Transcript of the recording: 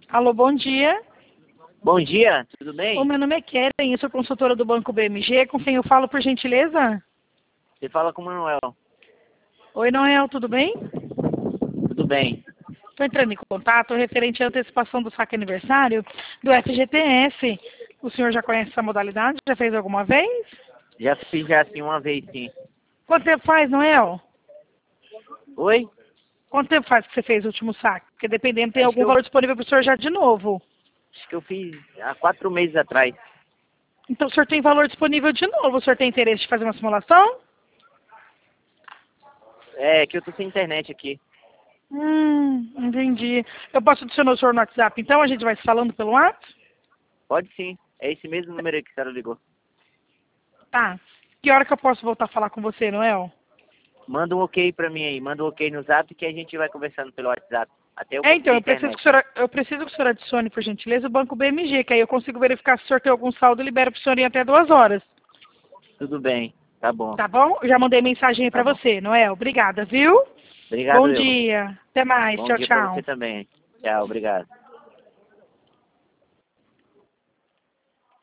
Alô, bom dia. Bom dia, tudo bem? O meu nome é Keren, eu sou consultora do Banco BMG. Com quem eu falo, por gentileza? Você fala com o Manuel. Oi, Noel, tudo bem? Tudo bem. Estou entrando em contato referente à antecipação do saque aniversário do FGTS. O senhor já conhece essa modalidade? Já fez alguma vez? Já fiz já assim uma vez, sim. Quanto tempo faz, Noel? Oi? Quanto tempo faz que você fez o último saque? Porque dependendo, tem Acho que algum valor disponível para o senhor já de novo. eu fiz há 4 meses atrás. Então, o senhor tem valor disponível de novo. O senhor tem interesse de fazer uma simulação? É que eu tô sem internet aqui. Entendi. Eu posso adicionar o senhor no WhatsApp, então? A gente vai se falando pelo WhatsApp? Pode sim. É esse mesmo número aí que a senhora ligou. Tá. Que hora que eu posso voltar a falar com você, Noel? Manda um ok pra mim aí. Manda um ok no zap que a gente vai conversando pelo WhatsApp. Até eu Então, conseguir eu internet. preciso que o senhor adicione, por gentileza, o Banco BMG, que aí eu consigo verificar se o senhor tem algum saldo e libero para o senhor em até 2 horas. Tudo bem. Tá bom. Tá bom? Eu já mandei mensagem aí Tá para bom. você, Noel. Obrigada, viu? Obrigado Bom eu. dia. Até mais. Bom Tchau, dia pra você tchau. também. Tchau, obrigado.